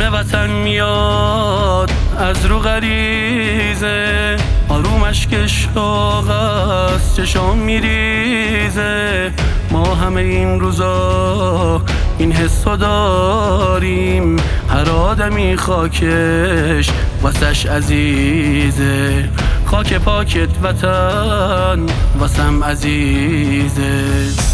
اسم وطن میاد از رو غریزه، آروم اشکش داغ است چشام میریزه. ما همه این روزا این حسو داریم، هر آدمی خاکش واسش عزیزه. خاک پاکت وطن واسم عزیزه.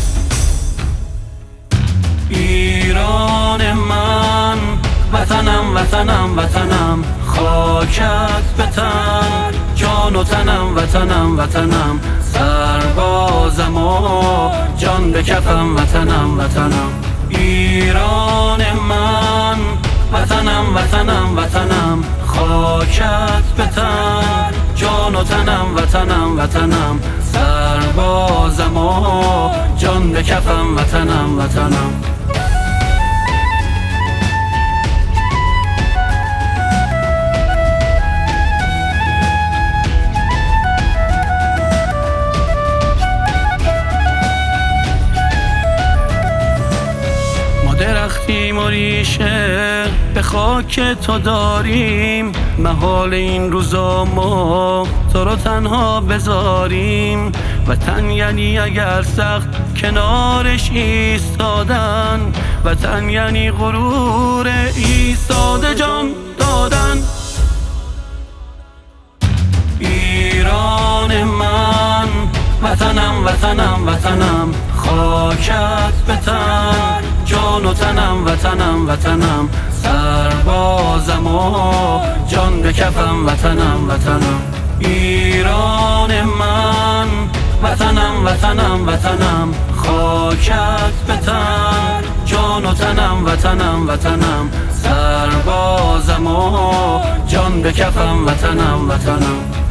ایران من وطنم وطنم وطنم، خاکت به تن جان و تنم وطنم وطنم، سربازم و جان به کفم وطنم وطنم. ایران من وطنم وطنم وطنم، خاکت به تن جان و تنم وطنم وطنم، سربازم و جان به کفم وطنم وطنم. درختیم و ریشه به خاک تو داریم، محال این روزا ما تو رو تنها بذاریم. وطن یعنی اگر سخت کنارش ایستادن، وطن یعنی غرور ایستاده جان دادن. ایران من وطنم وطنم وطنم، خاکت به تن جان و تنم وطنم وطنم، سربازم و جان به کفم وطنم وطنم. ایران من وطنم وطنم وطنم، خاکت به تن جان و تنم وطنم وطنم، سربازم و جان به کفم وطنم وطنم.